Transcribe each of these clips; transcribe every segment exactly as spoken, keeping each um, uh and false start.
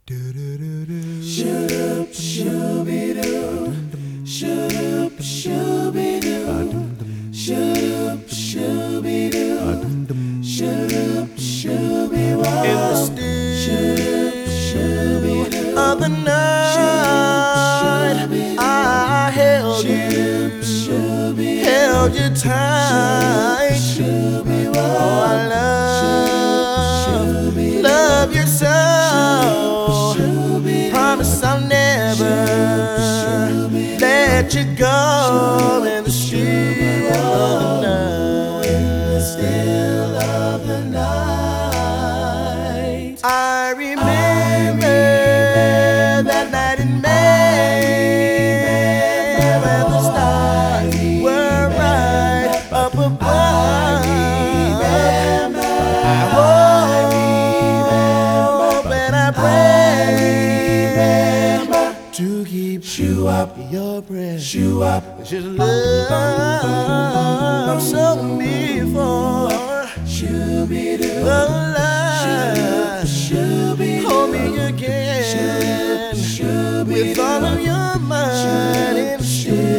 Shoop shooby doo, shoop shooby doo, shoop shooby doo, shoop shooby woo. In the still of the night, I held you, held you tight. Oh, I love, love you so. Promise I'll never let you go in the still of the night. In the still of the night, I remember, I remember that night in May, when the stars were right up above. I remember, I hope and I pray to keep you up your breath, you up. Just love so before the light, hold me again with all of your mind in the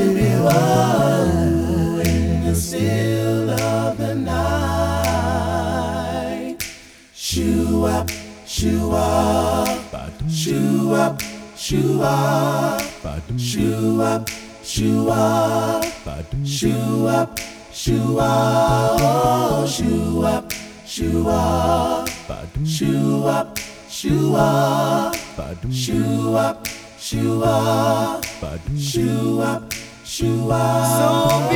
still of the night. Shoo up, shoo up, shoo up. Shoo up, shoo up, shoo up, shoo up, shoo up, oh, shoo up, shoo up, shoo up, shoo up, shoo up, shoo up, shoo up, shoo up. So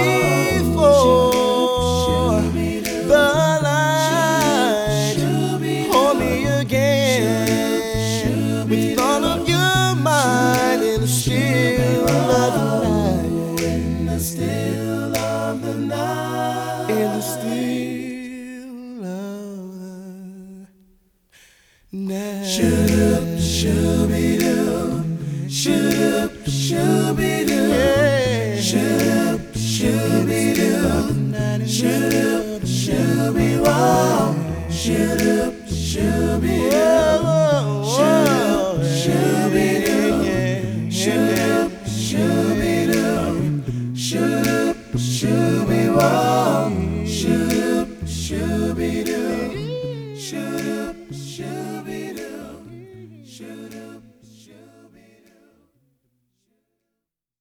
before the light, hold me again with all of your mind in the still of the night. In the still of the night. In the still of the night. Shoop shooby doo, shoop shooby doo, shoop shooby doo, shoop shooby woo, shoop shooby doo, shoop shooby doo. Shoop, shooby doo, shoop, shoop.